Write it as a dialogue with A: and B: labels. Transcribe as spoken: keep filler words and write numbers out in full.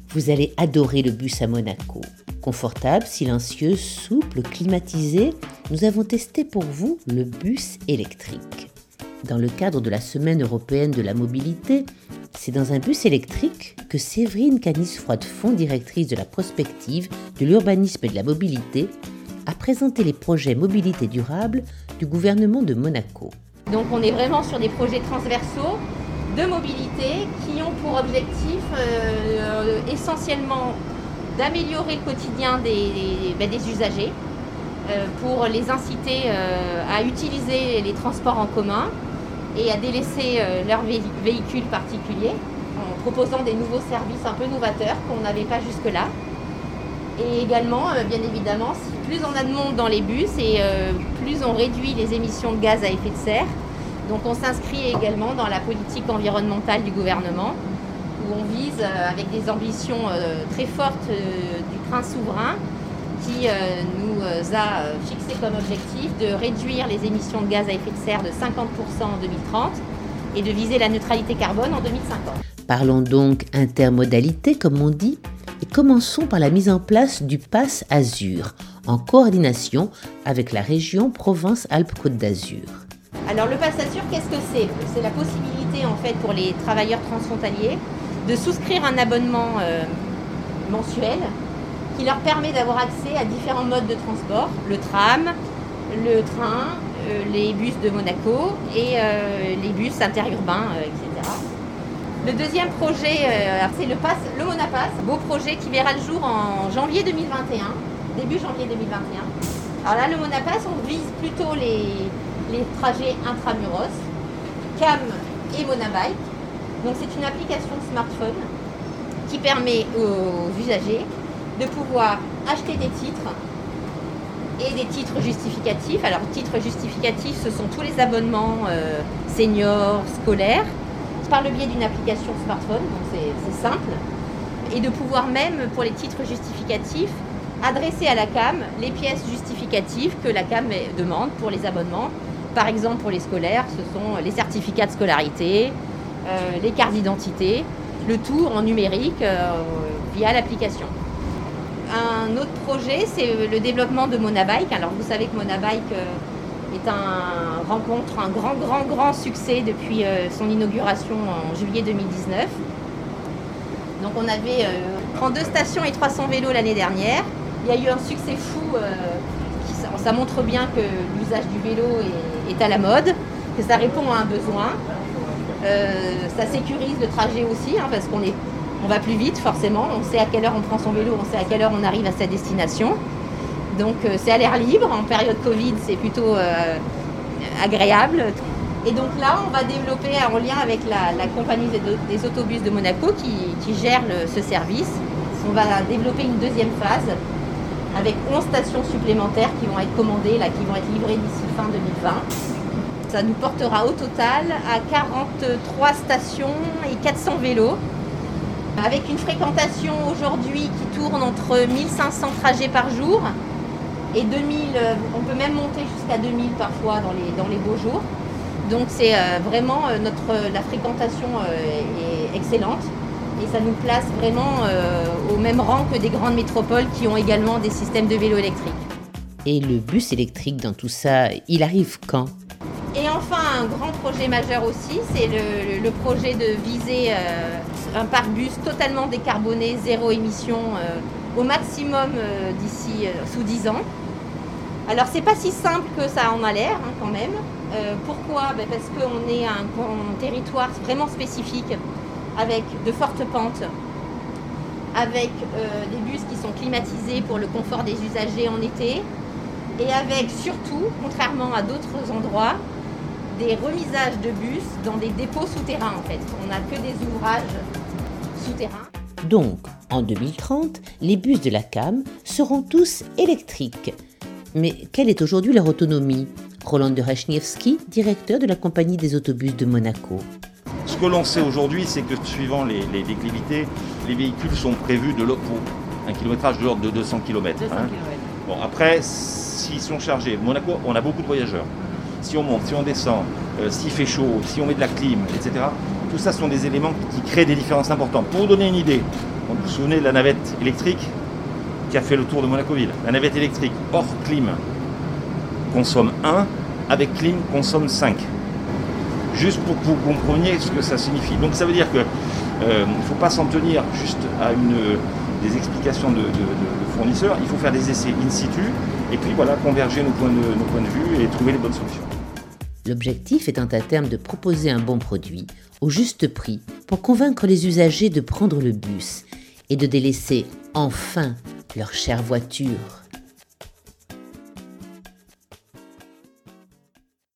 A: Vous allez adorer le bus à Monaco. Confortable, silencieux, souple, climatisé, nous avons testé pour vous le bus électrique. Dans le cadre de la Semaine européenne de la mobilité, c'est dans un bus électrique que Séverine Canis-Froidefond, directrice de la prospective, de l'urbanisme et de la mobilité, a présenté les projets mobilité durable du gouvernement de Monaco.
B: Donc on est vraiment sur des projets transversaux de mobilité qui ont pour objectif euh, essentiellement d'améliorer le quotidien des, des, ben des usagers euh, pour les inciter euh, à utiliser les transports en commun et à délaisser euh, leurs vé- véhicules particuliers en proposant des nouveaux services un peu novateurs qu'on n'avait pas jusque-là. Et également, euh, bien évidemment, si plus on a de monde dans les bus et euh, plus on réduit les émissions de gaz à effet de serre. Donc on s'inscrit également dans la politique environnementale du gouvernement, où on vise euh, avec des ambitions euh, très fortes euh, du prince souverain, qui euh, nous euh, a euh, fixé comme objectif de réduire les émissions de gaz à effet de serre de cinquante pour cent en deux mille trente et de viser la neutralité carbone en deux mille cinquante.
A: Parlons donc intermodalité, comme on dit, et commençons par la mise en place du Pass Azur, en coordination avec la région Provence-Alpes-Côte d'Azur.
B: Alors le Pass Azur, qu'est-ce que c'est ? C'est la possibilité en fait pour les travailleurs transfrontaliers de souscrire un abonnement euh, mensuel qui leur permet d'avoir accès à différents modes de transport, le tram, le train, euh, les bus de Monaco et euh, les bus interurbains, euh, et cetera. Le deuxième projet, euh, c'est le, pass, le Monapass, beau projet qui verra le jour en janvier deux mille vingt et un, début janvier deux mille vingt et un. Alors là, le Monapass, on vise plutôt les, les trajets intramuros, Cam et Monabike. Donc c'est une application de smartphone qui permet aux usagers de pouvoir acheter des titres et des titres justificatifs. Alors titres justificatifs, ce sont tous les abonnements euh, seniors, scolaires, par le biais d'une application smartphone, donc c'est, c'est simple, et de pouvoir même, pour les titres justificatifs, adresser à la C A M les pièces justificatives que la C A M demande pour les abonnements. Par exemple, pour les scolaires, ce sont les certificats de scolarité, euh, les cartes d'identité, le tout en numérique euh, via l'application. Un autre projet, c'est le développement de Monabike. Alors vous savez que Monabike euh, est un rencontre, un grand, grand, grand succès depuis euh, son inauguration en juillet deux mille dix-neuf. Donc on avait euh, trente-deux stations et trois cents vélos l'année dernière. Il y a eu un succès fou, euh, qui, ça, ça montre bien que l'usage du vélo est, est à la mode, que ça répond à un besoin. Euh, ça sécurise le trajet aussi, hein, parce qu'on est, on va plus vite forcément, on sait à quelle heure on prend son vélo, on sait à quelle heure on arrive à sa destination. Donc euh, c'est à l'air libre, en période Covid c'est plutôt euh, agréable. Et donc là on va développer en lien avec la, la compagnie des, des autobus de Monaco qui, qui gère le, ce service. On va développer une deuxième phase avec onze stations supplémentaires qui vont être commandées, là, qui vont être livrées d'ici fin deux mille vingt. Ça nous portera au total à quarante-trois stations et quatre cents vélos, avec une fréquentation aujourd'hui qui tourne entre mille cinq cents trajets par jour et deux mille, on peut même monter jusqu'à deux mille parfois dans les, dans les beaux jours. Donc c'est euh, vraiment euh, notre, la fréquentation euh, est excellente et ça nous place vraiment euh, au même rang que des grandes métropoles qui ont également des systèmes de vélos électriques.
A: Et le bus électrique dans tout ça, il arrive quand ?
B: Et enfin, un grand projet majeur aussi, c'est le, le, le projet de viser euh, un parc bus totalement décarboné, zéro émission, euh, au maximum euh, d'ici euh, sous dix ans. Alors, c'est pas si simple que ça en a l'air, hein, quand même. Euh, pourquoi ? Ben parce qu'on est un, un territoire vraiment spécifique, avec de fortes pentes, avec euh, des bus qui sont climatisés pour le confort des usagers en été, et avec surtout, contrairement à d'autres endroits, des remisages de bus dans des dépôts souterrains en fait. On n'a que des ouvrages souterrains.
A: Donc, en deux mille trente, les bus de la C A M seront tous électriques. Mais quelle est aujourd'hui leur autonomie ? Roland Derechniewski, directeur de la compagnie des autobus de Monaco.
C: Ce que l'on sait aujourd'hui, c'est que suivant les, les déclivités, les véhicules sont prévus de l'ordre pour un kilométrage de l'ordre de deux cents kilomètres.
B: deux cents
C: hein.
B: kilomètres.
C: Bon, après, s'ils sont chargés, Monaco, on a beaucoup de voyageurs. Si on monte, si on descend, euh, s'il fait chaud, si on met de la clim, et cetera. Tout ça sont des éléments qui créent des différences importantes. Pour vous donner une idée, Vous vous souvenez de la navette électrique qui a fait le tour de Monaco-Ville? La navette électrique hors clim consomme un, avec clim consomme cinq. Juste pour que vous compreniez ce que ça signifie. Donc ça veut dire qu'il euh, ne faut pas s'en tenir juste à une, des explications de, de, de, de fournisseurs, il faut faire des essais in situ, et puis voilà, converger nos points de, nos points de vue et trouver les bonnes solutions.
A: L'objectif étant à terme de proposer un bon produit au juste prix pour convaincre les usagers de prendre le bus et de délaisser enfin leur chère voiture.